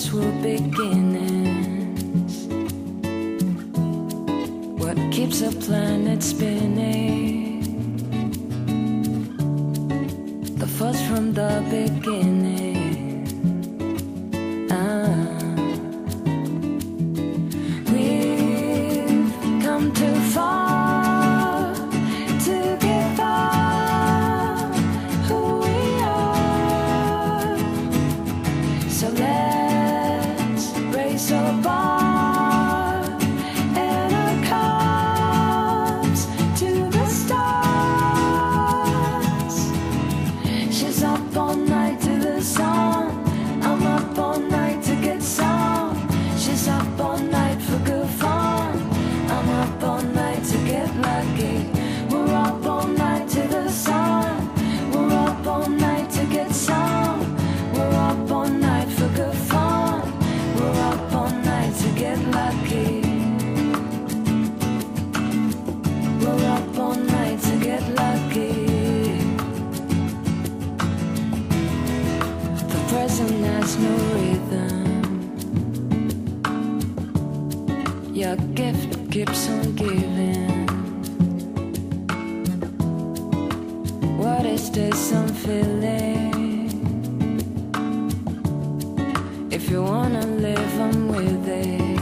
past were beginnings. What keeps a planet spinning? The force from the beginning. We've come too far to give up who we are. So let's raise a bar and our cups to the stars. She's up all night to the sun. I'm up all night to get some. She's up all night for good fun. I'm up all night to get lucky. We're up all night to the sun. We're up all night to get some. We're up all night for good fun. We're up all night to get lucky. We're up all night to get lucky. The present has no rhythm. Your gift keeps on giving. What is this I'm feeling? If you wanna live, I'm with it.